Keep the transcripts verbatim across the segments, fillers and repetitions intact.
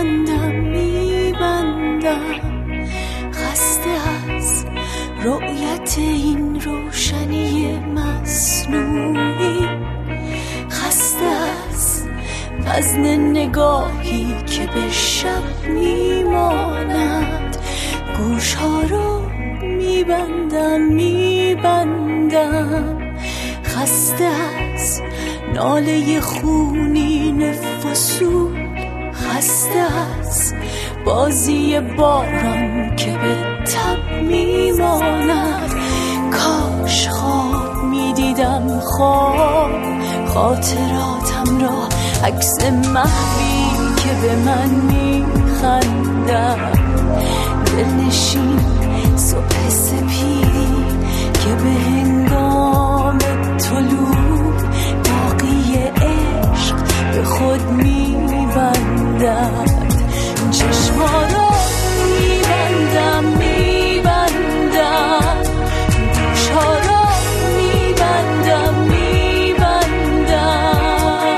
میبندم میبندم، خسته از رؤیت این روشنی مصنوعی، خسته از وزن نگاهی که به شب میماند. گوش ها رو میبندم میبندم، خسته از ناله خونین فصول، خسته از بازی باران که به تب میماند. کاش خواب میدیدم، خواب خاطراتم را، عکس محوی که به من میخندم، دلنشین صبح سپیدی که به هنگام طلوع باقی عشق به خود میبندد. چشما را میبندم میبندم، گوشها را میبندم میبندم.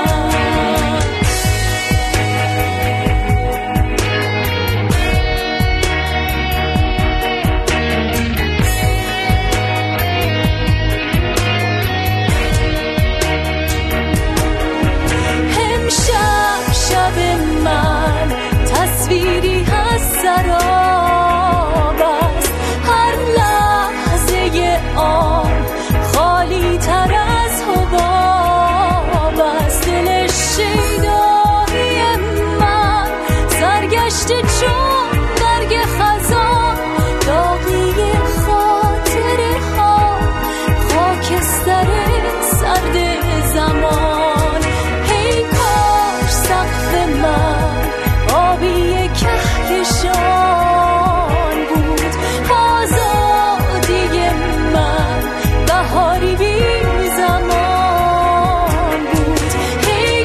امشب شب من تصویری از سراب است، هر لحظه آن خالی تر از حباب است. دل شیدایی من سرگشته چون برگ خزان، داغی خاطره ها خاکستر سرد زمان. هی کاش سقف من آبی کهکشان بود، آزادی من بهاری بی زمان بود. هی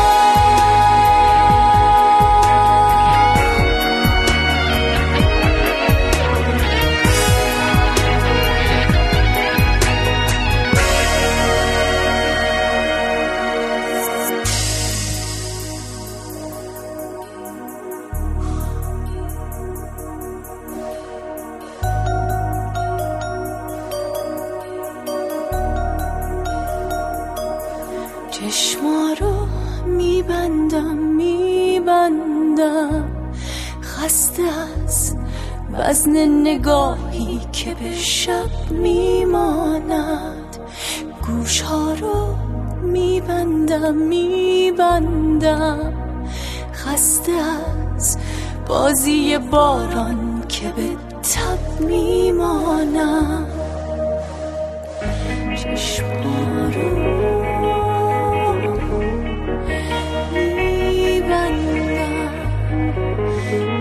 چشما رو میبندم میبندم، خسته از وزن نگاهی که به شب میماند. گوش ها رو میبندم میبندم، خسته از بازی باران که به تب میماند. چشما رو میبندم